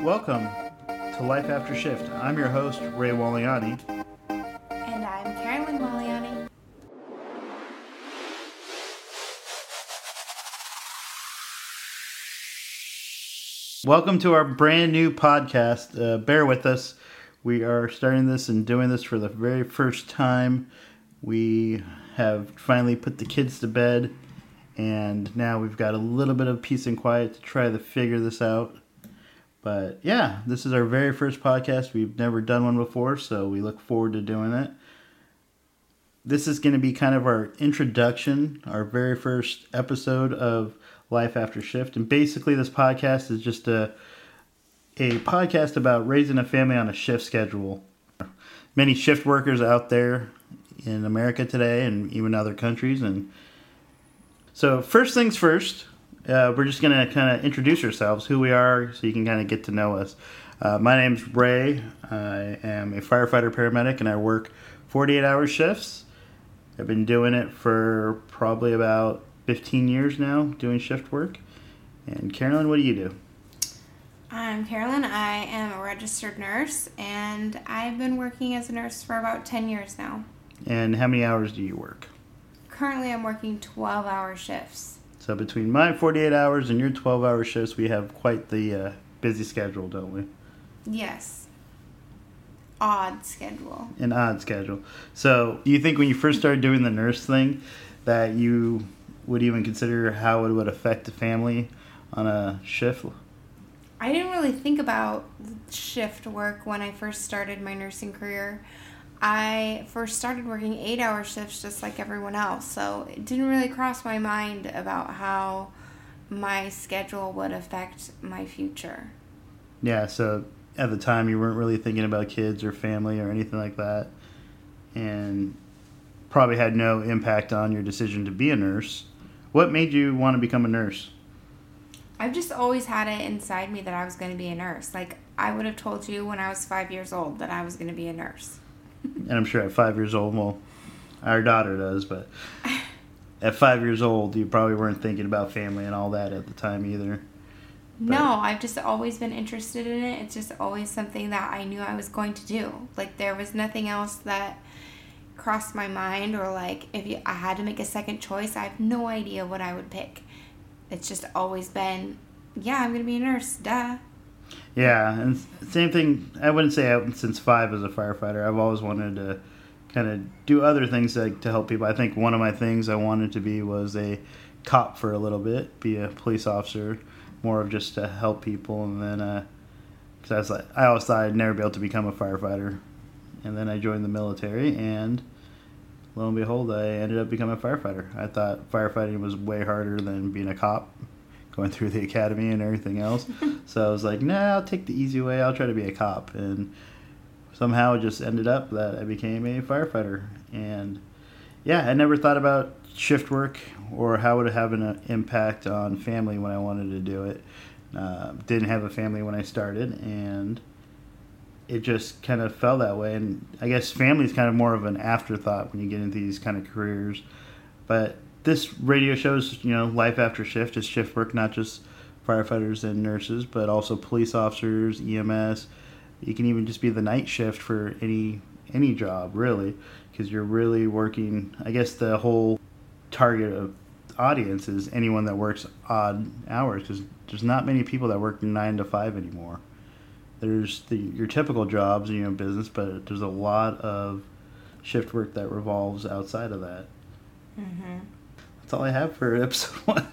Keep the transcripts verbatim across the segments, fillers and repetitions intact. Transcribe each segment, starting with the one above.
welcome to Life After Shift. I'm your host, Ray Waliani. And I'm Carolyn Waliani. Welcome to our brand new podcast. Uh, bear with us. We are starting this and doing this for the very first time. We have finally put the kids to bed, and now we've got a little bit of peace and quiet to try to figure this out. But yeah, this is our very first podcast. We've never done one before, so we look forward to doing it. This is going to be kind of our introduction, our very first episode of Life After Shift. And basically this podcast is just a, a podcast about raising a family on a shift schedule. Many shift workers out there in America today and even other countries. And so first things first, uh, we're just going to kind of introduce ourselves, who we are, so you can kind of get to know us. Uh, my name's Ray. I am a firefighter paramedic, and I work forty-eight hour shifts. I've been doing it for probably about fifteen years now, doing shift work. And Carolyn, what do you do? I'm Carolyn. I am a registered nurse, and I've been working as a nurse for about ten years now. And how many hours do you work? Currently, I'm working twelve hour shifts. So between my forty-eight hours and your twelve hour shifts, we have quite the uh, busy schedule, don't we? Yes. Odd schedule. An odd schedule. So do you think when you first started doing the nurse thing that you would even consider how it would affect the family on a shift? I didn't really think about shift work when I first started my nursing career. I first started working eight hour shifts just like everyone else, so it didn't really cross my mind about how my schedule would affect my future. Yeah, so at the time you weren't really thinking about kids or family or anything like that, and probably had no impact on your decision to be a nurse. What made you want to become a nurse? I've just always had it inside me that I was going to be a nurse. Like, I would have told you when I was five years old that I was going to be a nurse. And I'm sure at five years old, well, our daughter does, but at five years old, you probably weren't thinking about family and all that at the time either. But no, I've just always been interested in it. It's just always something that I knew I was going to do. Like, there was nothing else that crossed my mind, or like, if you, I had to make a second choice, I have no idea what I would pick. It's just always been, yeah, I'm going to be a nurse, duh. Yeah, and same thing, I wouldn't say I, since five as a firefighter, I've always wanted to kind of do other things like to help people. I think one of my things I wanted to be was a cop for a little bit, be a police officer, more of just to help people. And then, uh, cause I was like, I always thought I'd never be able to become a firefighter. And then I joined the military, and lo and behold, I ended up becoming a firefighter. I thought firefighting was way harder than being a cop, going through the academy and everything else. So I was like, nah, I'll take the easy way. I'll try to be a cop. And somehow it just ended up that I became a firefighter. And yeah, I never thought about shift work or how it would have an impact on family when I wanted to do it. Uh, didn't have a family when I started, and it just kind of fell that way. And I guess family is kind of more of an afterthought when you get into these kind of careers. But this radio shows, you know, Life After Shift is shift work, not just firefighters and nurses, but also police officers, E M S. You can even just be the night shift for any any job, really, because you're really working. I guess the whole target of audience is anyone that works odd hours, because there's not many people that work nine to five anymore. There's the your typical jobs, you know, business, but there's a lot of shift work that revolves outside of that. Mm-hmm. That's all I have for episode one.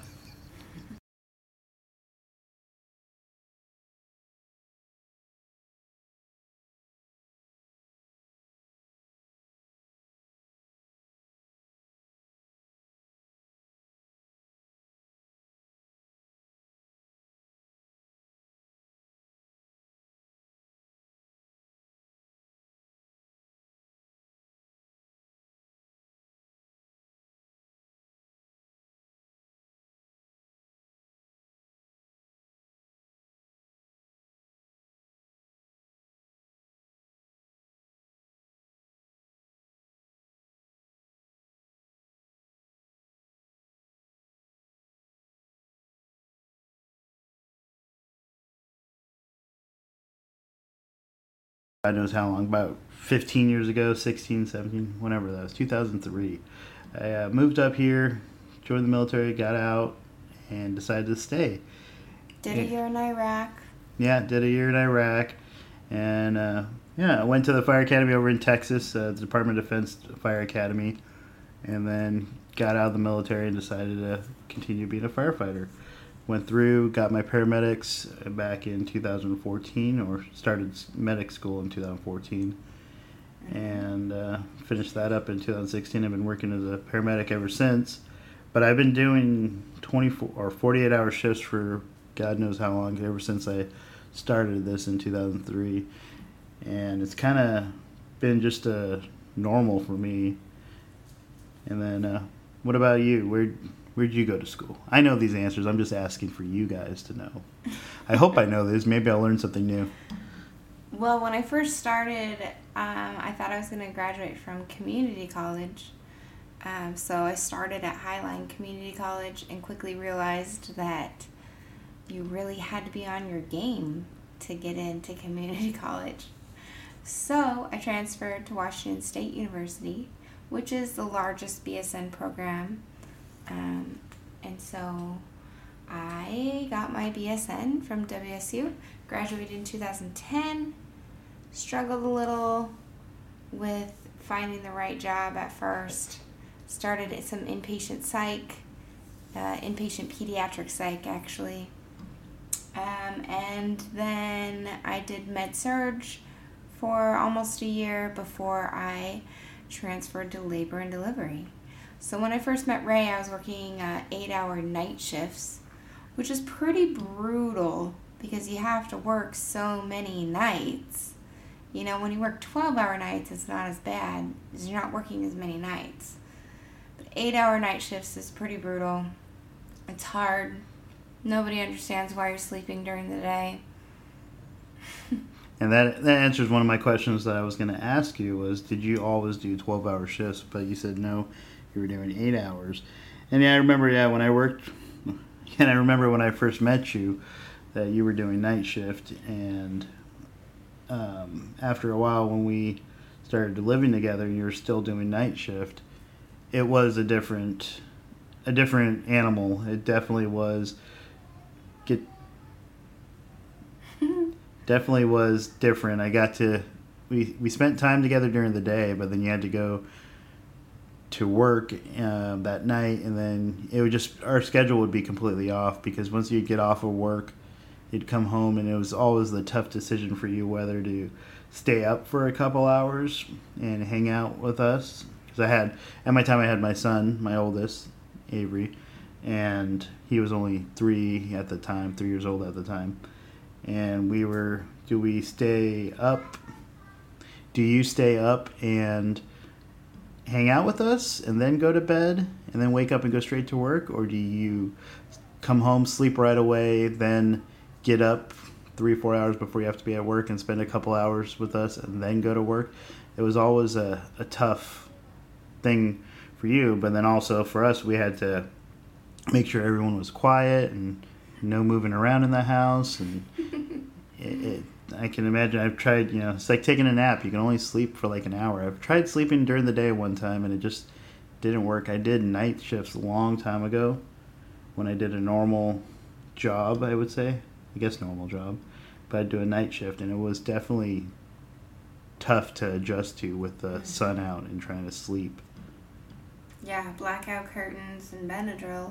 God knows how long, about fifteen years ago, sixteen, seventeen, whenever that was, two thousand three. I uh, moved up here, joined the military, got out, and decided to stay. Did a year in Iraq. Yeah, did a year in Iraq. And, uh, yeah, I went to the Fire Academy over in Texas, uh, the Department of Defense Fire Academy, and then got out of the military and decided to continue being a firefighter. Went through, got my paramedics back in two thousand fourteen, or started medic school in two thousand fourteen, and uh, finished that up in two thousand sixteen. I've been working as a paramedic ever since, but I've been doing twenty-four or forty-eight hour shifts for God knows how long, ever since I started this in two thousand three, and it's kind of been just a normal for me. And then, uh, what about you? Where Where'd you go to school? I know these answers. I'm just asking for you guys to know. I hope I know this. Maybe I'll learn something new. Well, when I first started, um, I thought I was going to graduate from community college. Um, so I started at Highline Community College and quickly realized that you really had to be on your game to get into community college. So I transferred to Washington State University, which is the largest B S N program. Um, and so I got my B S N from W S U, graduated in two thousand ten, struggled a little with finding the right job at first, started at some inpatient psych, uh, inpatient pediatric psych actually, um, and then I did med-surg for almost a year before I transferred to labor and delivery. So when I first met Ray, I was working uh, eight-hour night shifts, which is pretty brutal because you have to work so many nights. You know, when you work twelve-hour nights, it's not as bad because you're not working as many nights. But eight-hour night shifts is pretty brutal. It's hard. Nobody understands why you're sleeping during the day. And that that answers one of my questions that I was going to ask you was, did you always do twelve-hour shifts? But you said no. You were doing eight hours. And yeah, I remember, yeah, when I worked, and I remember when I first met you, that you were doing night shift. And um, after a while, when we started living together and you were still doing night shift, it was a different, a different animal. It definitely was, get, definitely was different. I got to, we, we spent time together during the day, but then you had to go to work uh, that night, and then it would just, our schedule would be completely off, because once you'd get off of work, you'd come home, and it was always the tough decision for you whether to stay up for a couple hours and hang out with us. Because I had, at my time, I had my son, my oldest, Avery, and he was only three at the time, three years old at the time. And we were, do we stay up? Do you stay up and hang out with us and then go to bed and then wake up and go straight to work? Or do you come home, sleep right away, then get up three, four hours before you have to be at work and spend a couple hours with us and then go to work? It was always a, a tough thing for you, but then also for us, we had to make sure everyone was quiet and no moving around in the house. And it, it I can imagine, I've tried, you know, it's like taking a nap. You can only sleep for like an hour. I've tried sleeping during the day one time, and it just didn't work. I did night shifts a long time ago when I did a normal job, I would say. I guess normal job. But I'd do a night shift, and it was definitely tough to adjust to with the sun out and trying to sleep. Yeah, blackout curtains and Benadryl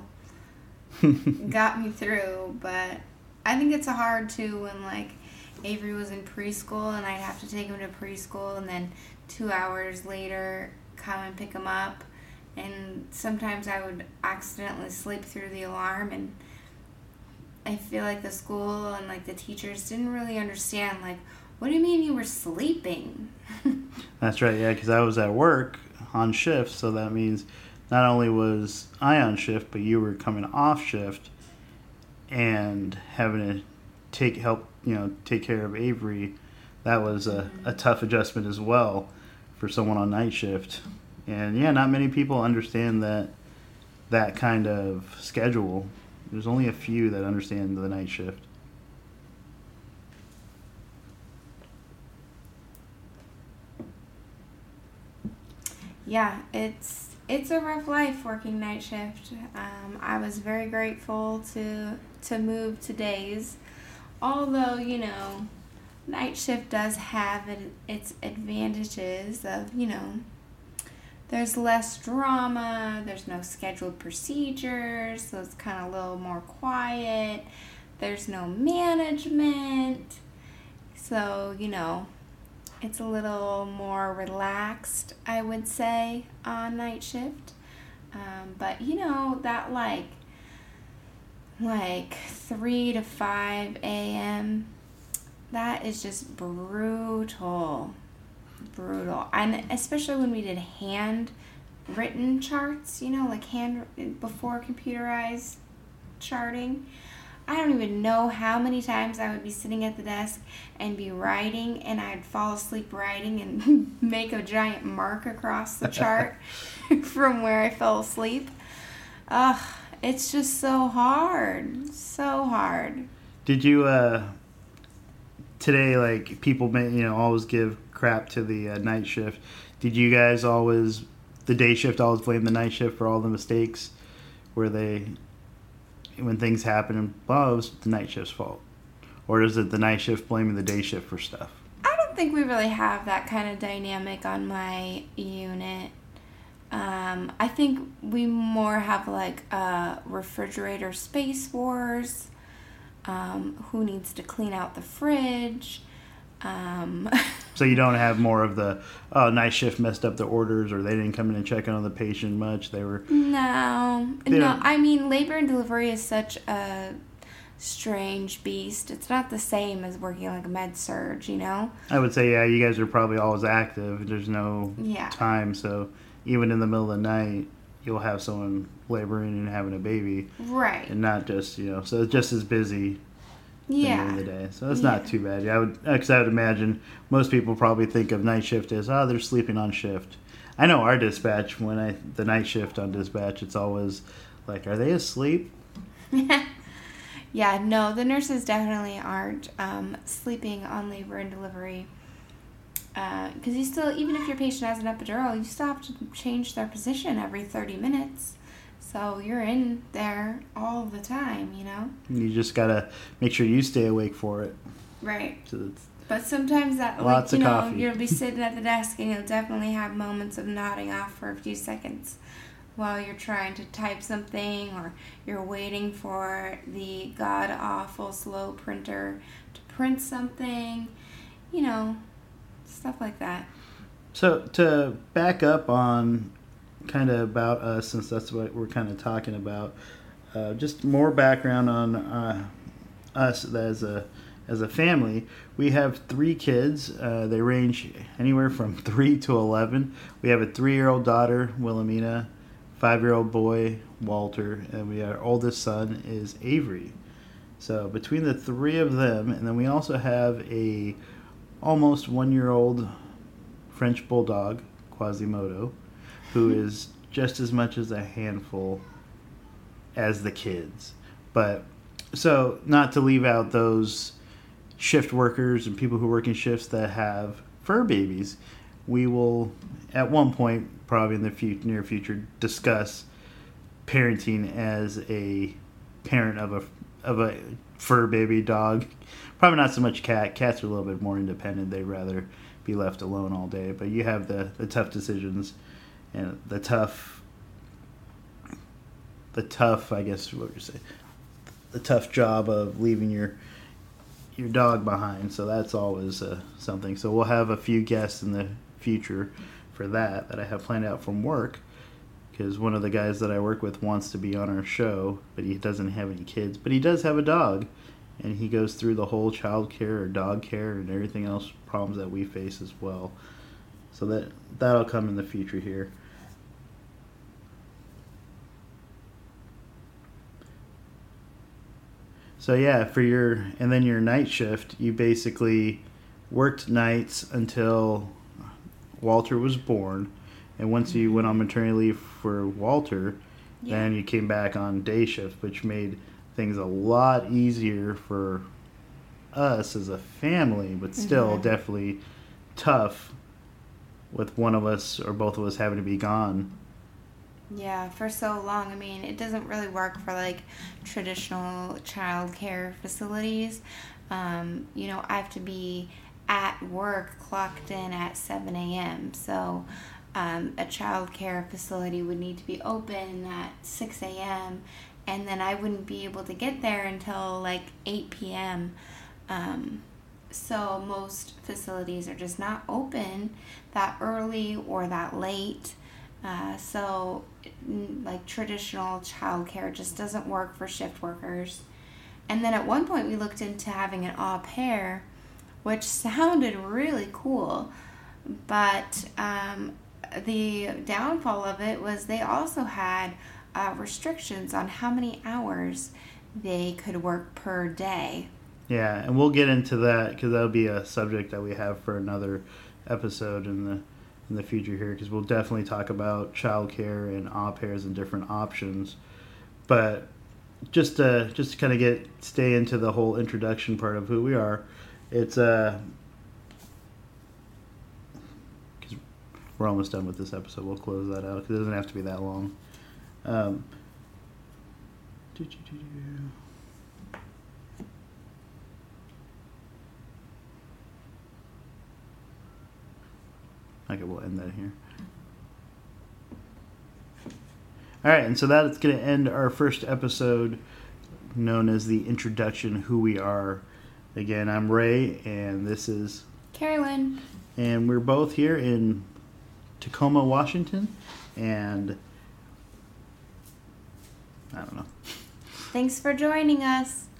got me through, but I think it's hard too when, like, Avery was in preschool and I'd have to take him to preschool and then two hours later come and pick him up, and sometimes I would accidentally sleep through the alarm, and I feel like the school and like the teachers didn't really understand, like, what do you mean you were sleeping? That's right, yeah, because I was at work on shift, so that means not only was I on shift, but you were coming off shift and having to take help, you know, take care of Avery. That was a, a tough adjustment as well for someone on night shift. And yeah, not many people understand that that kind of schedule. There's only a few that understand the night shift. yeah, it's it's a rough life working night shift. Um, I was very grateful to to move to days, although you know, night shift does have it, its advantages of you know, there's less drama, there's no scheduled procedures, so it's kind of a little more quiet. There's no management, so you know. It's a little more relaxed, I would say, on night shift. Um, but you know that like like three to five a.m. that is just brutal, brutal, and especially when we did handwritten charts. You know, like hand before computerized charting. I don't even know how many times I would be sitting at the desk and be writing, and I'd fall asleep writing and make a giant mark across the chart from where I fell asleep. Ugh, it's just so hard. So hard. Did you, uh, today, like, people, may, you know, always give crap to the uh, night shift. Did you guys always, the day shift, always blame the night shift for all the mistakes? Where they... when things happen, and oh, it was the night shift's fault? Or is it the night shift blaming the day shift for stuff? I don't think we really have that kind of dynamic on my unit. Um, I think we more have like a refrigerator space wars. Um, who needs to clean out the fridge? Um, so you don't have more of the, oh, night shift messed up the orders, or they didn't come in and check on the patient much. They were... No. No, I mean, labor and delivery is such a strange beast. It's not the same as working like a med surge, you know? I would say, yeah, you guys are probably always active. There's no yeah. time, so even in the middle of the night, you'll have someone laboring and having a baby. Right. And not just, you know, so it's just as busy. Yeah. During the day, so it's yeah. not too bad. I would, because I would imagine most people probably think of night shift as, oh, they're sleeping on shift. I know our dispatch, when I the night shift on dispatch, it's always like, are they asleep? Yeah, no, the nurses definitely aren't um, sleeping on labor and delivery. Because uh, you still, even if your patient has an epidural, you still have to change their position every thirty minutes. So you're in there all the time, you know? You just got to make sure you stay awake for it. Right. So it's but sometimes that, lots like, you of know, coffee. You'll be sitting at the desk and you'll definitely have moments of nodding off for a few seconds while you're trying to type something, or you're waiting for the god-awful slow printer to print something, you know, stuff like that. So to back up on kind of about us, since that's what we're kind of talking about, uh, just more background on uh, us as a as a family. We have three kids. Uh, they range anywhere from three to eleven. We have a three-year-old daughter, Wilhelmina, five-year-old boy, Walter, and we our oldest son is Avery. So between the three of them, and then we also have a almost one-year-old French bulldog, Quasimodo, who is just as much as a handful as the kids. But so not to leave out those shift workers and people who work in shifts that have fur babies, we will at one point, probably in the future, near future, discuss parenting as a parent of a of a fur baby dog. Probably not so much cat. Cats are a little bit more independent. They'd rather be left alone all day. But you have the, the tough decisions and the tough, the tough, I guess, what would you say, the tough job of leaving your your dog behind. So that's always uh, something. So we'll have a few guests in the future for that that I have planned out from work, because one of the guys that I work with wants to be on our show, but he doesn't have any kids, but he does have a dog, and he goes through the whole child care or dog care and everything else problems that we face as well. So that that'll come in the future here. So yeah, for your, and then your night shift, you basically worked nights until Walter was born, and once you went on maternity leave for Walter, yeah. then you came back on day shift, which made things a lot easier for us as a family, but still mm-hmm. definitely tough with one of us or both of us having to be gone. Yeah, for so long. I mean, it doesn't really work for like traditional child care facilities. Um, you know, I have to be at work clocked in at seven a.m. So um, a child care facility would need to be open at six a.m. and then I wouldn't be able to get there until like eight p.m. Um, so most facilities are just not open that early or that late. Uh, so, like, traditional childcare just doesn't work for shift workers. And then at one point we looked into having an au pair, which sounded really cool. But um, the downfall of it was they also had uh, restrictions on how many hours they could work per day. Yeah, and we'll get into that because that'll be a subject that we have for another episode in the in the future here, because we'll definitely talk about childcare and au pairs and different options. But just to just to kind of get stay into the whole introduction part of who we are, it's uh because we're almost done with this episode. We'll close that out because it doesn't have to be that long. Um, Okay, we'll end that here. All right, and so that's going to end our first episode known as the introduction, who we are. Again, I'm Ray, and this is Carolyn. And we're both here in Tacoma, Washington, and I don't know. Thanks for joining us.